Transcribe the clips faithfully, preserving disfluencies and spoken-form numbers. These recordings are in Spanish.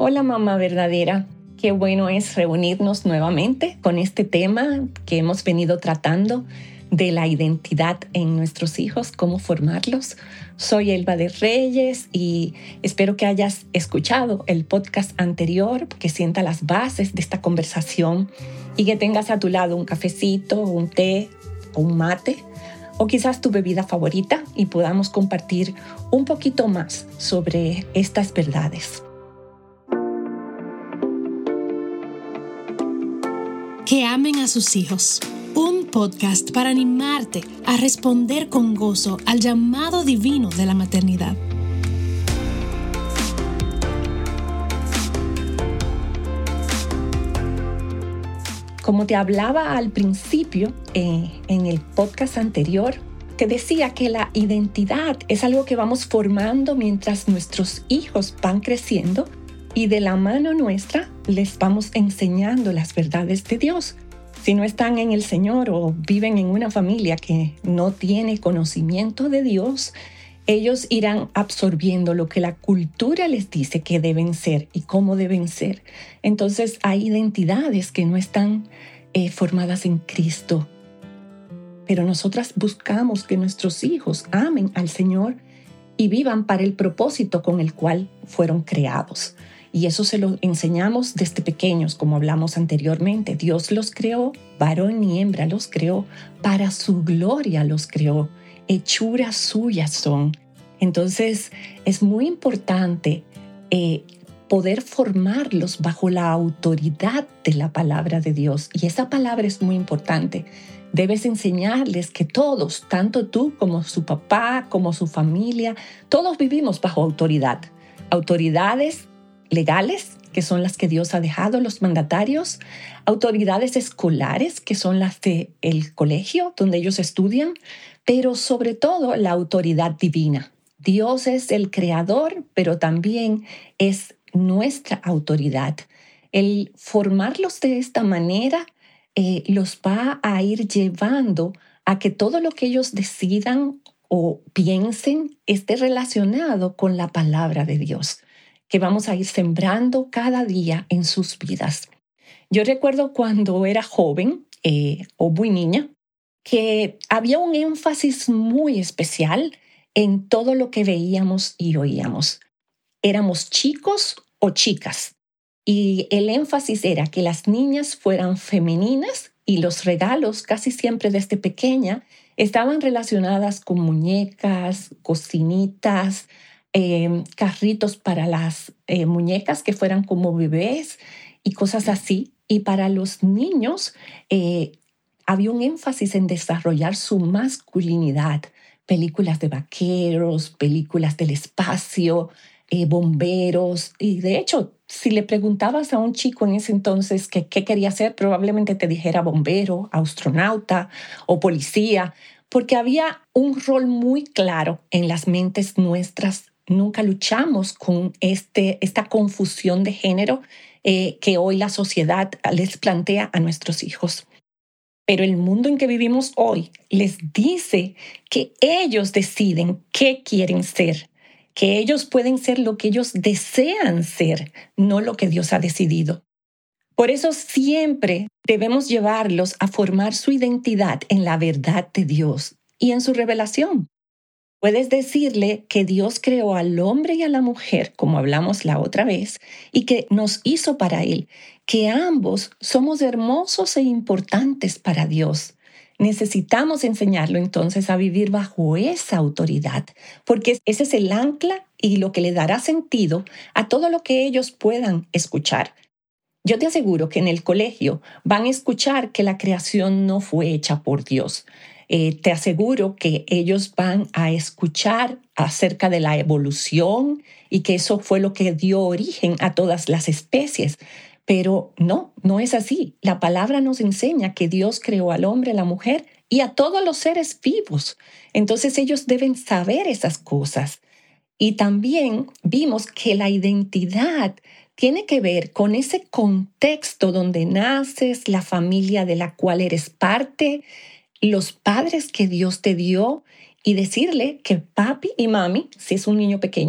Hola mamá verdadera, qué bueno es reunirnos nuevamente con este tema que hemos venido tratando de la identidad en nuestros hijos, cómo formarlos. Soy Elba de Reyes y espero que hayas escuchado el podcast anterior, que sienta las bases de esta conversación y que tengas a tu lado un cafecito, un té o un mate o quizás tu bebida favorita y podamos compartir un poquito más sobre estas verdades. Que amen a sus hijos. Un podcast para animarte a responder con gozo al llamado divino de la maternidad. Como te hablaba al principio, eh, en el podcast anterior, te decía que la identidad es algo que vamos formando mientras nuestros hijos van creciendo y de la mano nuestra les vamos enseñando las verdades de Dios. Si no están en el Señor o viven en una familia que no tiene conocimiento de Dios, ellos irán absorbiendo lo que la cultura les dice que deben ser y cómo deben ser. Entonces hay identidades que no están eh, formadas en Cristo. Pero nosotras buscamos que nuestros hijos amen al Señor y vivan para el propósito con el cual fueron creados. Y eso se lo enseñamos desde pequeños, como hablamos anteriormente. Dios los creó, varón y hembra los creó, para su gloria los creó, hechuras suyas son. Entonces es muy importante eh, poder formarlos bajo la autoridad de la palabra de Dios. Y esa palabra es muy importante. Debes enseñarles que todos, tanto tú como su papá, como su familia, todos vivimos bajo autoridad. Autoridades legales, que son las que Dios ha dejado, los mandatarios, autoridades escolares, que son las del colegio, donde ellos estudian, pero sobre todo la autoridad divina. Dios es el creador, pero también es nuestra autoridad. El formarlos de esta manera eh, los va a ir llevando a que todo lo que ellos decidan o piensen esté relacionado con la palabra de Dios, que vamos a ir sembrando cada día en sus vidas. Yo recuerdo cuando era joven eh, o muy niña, que había un énfasis muy especial en todo lo que veíamos y oíamos. Éramos chicos o chicas, y el énfasis era que las niñas fueran femeninas y los regalos casi siempre desde pequeña estaban relacionadas con muñecas, cocinitas, Eh, carritos para las eh, muñecas que fueran como bebés y cosas así. Y para los niños eh, había un énfasis en desarrollar su masculinidad. Películas de vaqueros, películas del espacio, eh, bomberos. Y de hecho, si le preguntabas a un chico en ese entonces que qué quería ser, probablemente te dijera bombero, astronauta o policía, porque había un rol muy claro en las mentes nuestras. Nunca luchamos con este, esta confusión de género eh, que hoy la sociedad les plantea a nuestros hijos. Pero el mundo en que vivimos hoy les dice que ellos deciden qué quieren ser, que ellos pueden ser lo que ellos desean ser, no lo que Dios ha decidido. Por eso siempre debemos llevarlos a formar su identidad en la verdad de Dios y en su revelación. Puedes decirle que Dios creó al hombre y a la mujer, como hablamos la otra vez, y que nos hizo para Él, que ambos somos hermosos e importantes para Dios. Necesitamos enseñarlo entonces a vivir bajo esa autoridad, porque ese es el ancla y lo que le dará sentido a todo lo que ellos puedan escuchar. Yo te aseguro que en el colegio van a escuchar que la creación no fue hecha por Dios. Eh, te aseguro que ellos van a escuchar acerca de la evolución y que eso fue lo que dio origen a todas las especies. Pero no, no es así. La palabra nos enseña que Dios creó al hombre, a la mujer y a todos los seres vivos. Entonces ellos deben saber esas cosas. Y también vimos que la identidad tiene que ver con ese contexto donde naces, la familia de la cual eres parte, los padres que Dios te dio y decirle que papi y mami, si es un niño pequeño,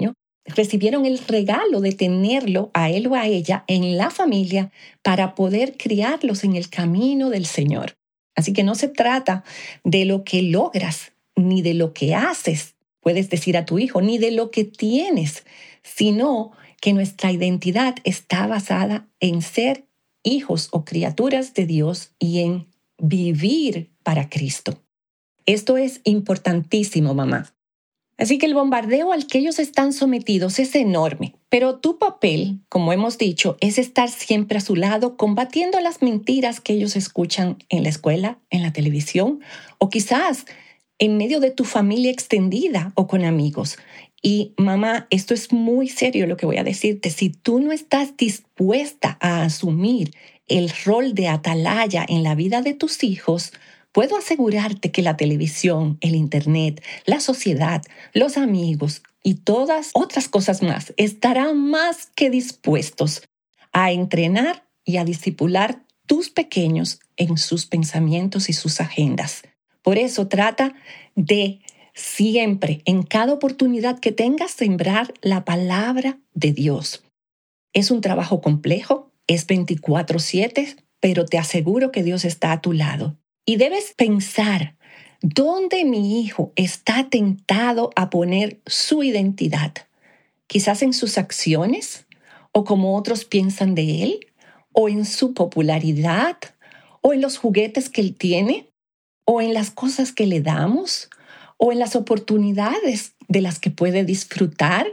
recibieron el regalo de tenerlo a él o a ella en la familia para poder criarlos en el camino del Señor. Así que no se trata de lo que logras, ni de lo que haces, puedes decir a tu hijo, ni de lo que tienes, sino que nuestra identidad está basada en ser hijos o criaturas de Dios y en vivir para Cristo. Esto es importantísimo, mamá. Así que el bombardeo al que ellos están sometidos es enorme, pero tu papel, como hemos dicho, es estar siempre a su lado combatiendo las mentiras que ellos escuchan en la escuela, en la televisión o quizás en medio de tu familia extendida o con amigos. Y mamá, esto es muy serio lo que voy a decirte. Si tú no estás dispuesta a asumir el rol de atalaya en la vida de tus hijos, puedo asegurarte que la televisión, el internet, la sociedad, los amigos y todas otras cosas más estarán más que dispuestos a entrenar y a discipular tus pequeños en sus pensamientos y sus agendas. Por eso trata de siempre, en cada oportunidad que tengas, sembrar la palabra de Dios. Es un trabajo complejo, es veinticuatro siete, pero te aseguro que Dios está a tu lado. Y debes pensar, ¿dónde mi hijo está tentado a poner su identidad? Quizás en sus acciones, o como otros piensan de él, o en su popularidad, o en los juguetes que él tiene, o en las cosas que le damos, o en las oportunidades de las que puede disfrutar,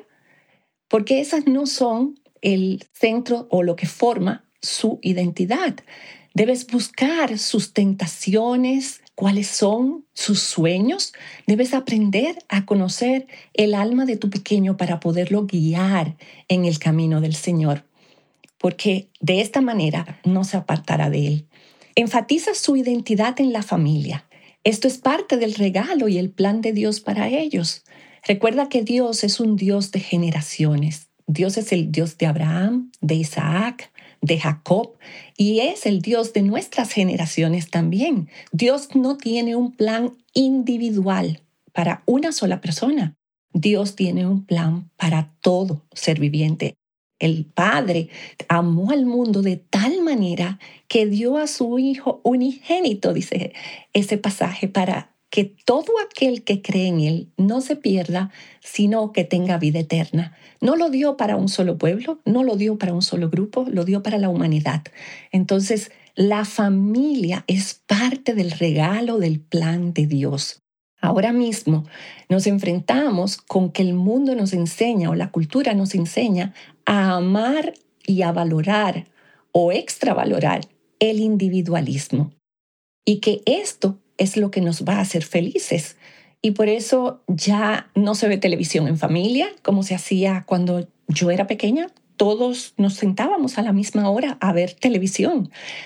porque esas no son el centro o lo que forma su identidad. Debes buscar sus tentaciones, cuáles son sus sueños. Debes aprender a conocer el alma de tu pequeño para poderlo guiar en el camino del Señor, porque de esta manera no se apartará de él. Enfatiza su identidad en la familia. Esto es parte del regalo y el plan de Dios para ellos. Recuerda que Dios es un Dios de generaciones. Dios es el Dios de Abraham, de Isaac, de Jacob, y es el Dios de nuestras generaciones también. Dios no tiene un plan individual para una sola persona. Dios tiene un plan para todo ser viviente. El Padre amó al mundo de tal manera que dio a su Hijo unigénito, dice ese pasaje, para que todo aquel que cree en Él no se pierda, sino que tenga vida eterna. No lo dio para un solo pueblo, no lo dio para un solo grupo, lo dio para la humanidad. Entonces, la familia es parte del regalo del plan de Dios. Ahora mismo nos enfrentamos con que el mundo nos enseña o la cultura nos enseña a amar y a valorar o extravalorar el individualismo. Y que esto es lo que nos va a hacer felices. Y por eso ya no se ve televisión en familia como se hacía cuando yo era pequeña. Todos nos sentábamos a la misma hora a ver televisión.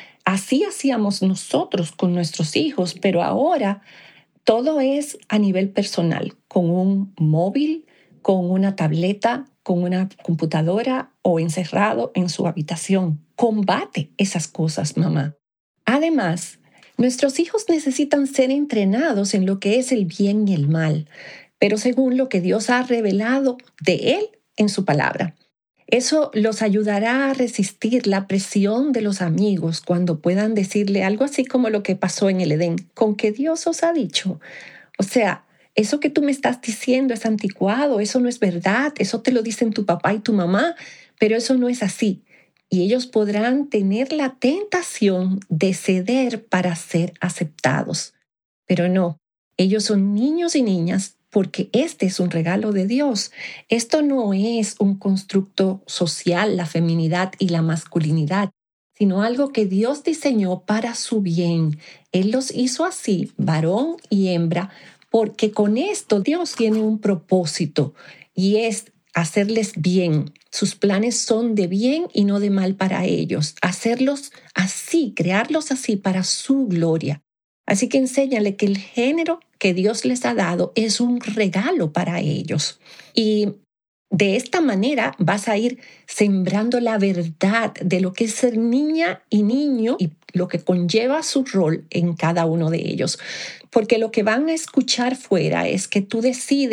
Así hacíamos nosotros con nuestros hijos, pero ahora todo es a nivel personal, con un móvil, con una tableta, con una computadora o encerrado en su habitación. Combate esas cosas, mamá. Además, nuestros hijos necesitan ser entrenados en lo que es el bien y el mal, pero según lo que Dios ha revelado de Él en su palabra. Eso los ayudará a resistir la presión de los amigos cuando puedan decirle algo así como lo que pasó en el Edén, con que Dios os ha dicho. O sea, eso que tú me estás diciendo es anticuado, eso no es verdad, eso te lo dicen tu papá y tu mamá, pero eso no es así. Y ellos podrán tener la tentación de ceder para ser aceptados. Pero no, ellos son niños y niñas porque este es un regalo de Dios. Esto no es un constructo social, la feminidad y la masculinidad, sino algo que Dios diseñó para su bien. Él los hizo así, varón y hembra, porque con esto Dios tiene un propósito y es hacerles bien. Sus planes son de bien y no de mal para ellos. Hacerlos así, crearlos así para su gloria. Así que enséñale que el género que Dios les ha dado es un regalo para ellos. Y de esta manera vas a ir sembrando la verdad de lo que es ser niña y niño y lo que conlleva su rol en cada uno de ellos. Porque lo que van a escuchar fuera es que tú decides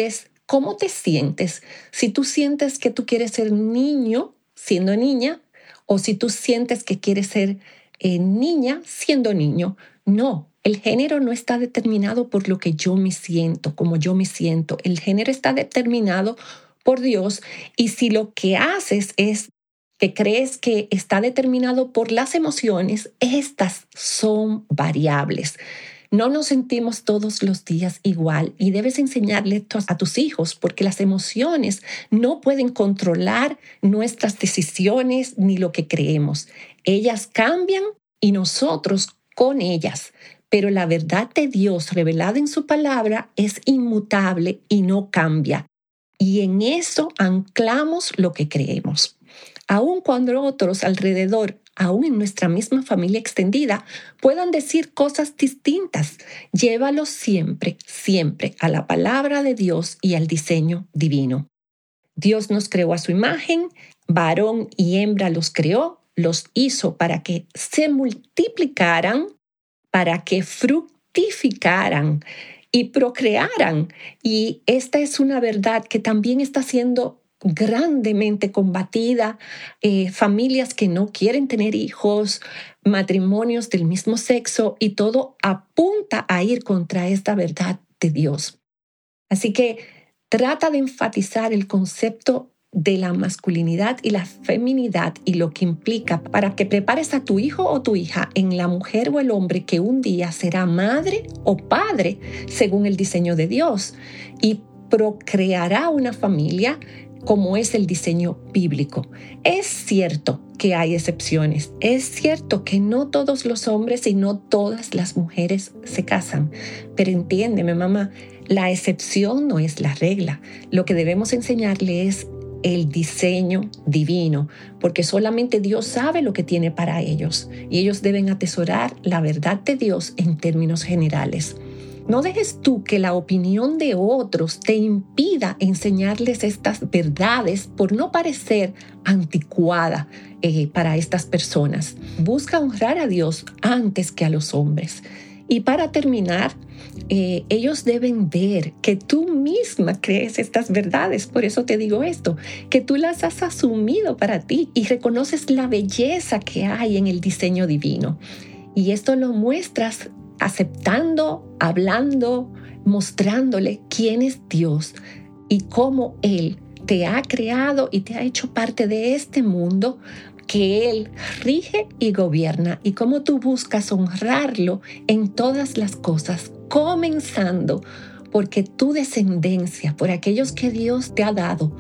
¿Cómo te sientes? Si tú sientes que tú quieres ser niño siendo niña, o si tú sientes que quieres ser eh, niña siendo niño. No, el género no está determinado por lo que yo me siento, como yo me siento. El género está determinado por Dios, y si lo que haces es que crees que está determinado por las emociones, estas son variables. No nos sentimos todos los días igual, y debes enseñarle esto a tus hijos, porque las emociones no pueden controlar nuestras decisiones ni lo que creemos. Ellas cambian y nosotros con ellas, pero la verdad de Dios revelada en su palabra es inmutable y no cambia. Y en eso anclamos lo que creemos. Aun cuando otros alrededor, aún en nuestra misma familia extendida, puedan decir cosas distintas, llévalos siempre, siempre a la palabra de Dios y al diseño divino. Dios nos creó a su imagen, varón y hembra los creó, los hizo para que se multiplicaran, para que fructificaran y procrearan. Y esta es una verdad que también está siendo grandemente combatida. Eh, familias que no quieren tener hijos, matrimonios del mismo sexo, y todo apunta a ir contra esta verdad de Dios. Así que trata de enfatizar el concepto de la masculinidad y la feminidad y lo que implica, para que prepares a tu hijo o tu hija en la mujer o el hombre que un día será madre o padre según el diseño de Dios y procreará una familia como es el diseño bíblico. Es cierto que hay excepciones. Es cierto que no todos los hombres y no todas las mujeres se casan. Pero entiéndeme, mamá, la excepción no es la regla. Lo que debemos enseñarle es el diseño divino, porque solamente Dios sabe lo que tiene para ellos, y ellos deben atesorar la verdad de Dios en términos generales. No dejes tú que la opinión de otros te impida enseñarles estas verdades por no parecer anticuada eh, para estas personas. Busca honrar a Dios antes que a los hombres. Y para terminar, eh, ellos deben ver que tú misma crees estas verdades. Por eso te digo esto, que tú las has asumido para ti y reconoces la belleza que hay en el diseño divino. Y esto lo muestras aceptando, hablando, mostrándole quién es Dios y cómo Él te ha creado y te ha hecho parte de este mundo que Él rige y gobierna, y cómo tú buscas honrarlo en todas las cosas, comenzando porque tu descendencia, por aquellos que Dios te ha dado,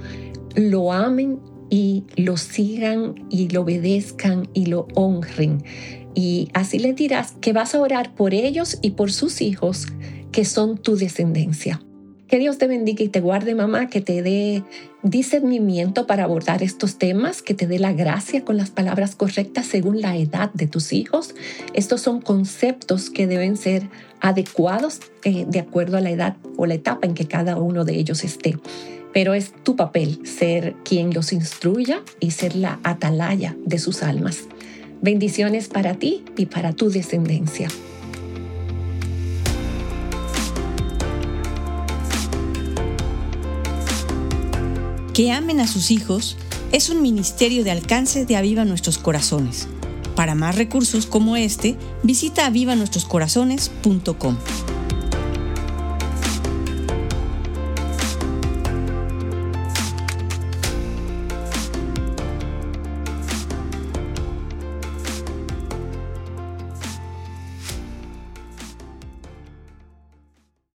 lo amen y lo sigan y lo obedezcan y lo honren. Y así le dirás que vas a orar por ellos y por sus hijos, que son tu descendencia. Que Dios te bendiga y te guarde, mamá, que te dé discernimiento para abordar estos temas, que te dé la gracia con las palabras correctas según la edad de tus hijos. Estos son conceptos que deben ser adecuados eh, de acuerdo a la edad o la etapa en que cada uno de ellos esté. Pero es tu papel ser quien los instruya y ser la atalaya de sus almas. Bendiciones para ti y para tu descendencia. Que amen a sus hijos es un ministerio de alcance de Aviva Nuestros Corazones. Para más recursos como este, visita aviva nuestros corazones punto com.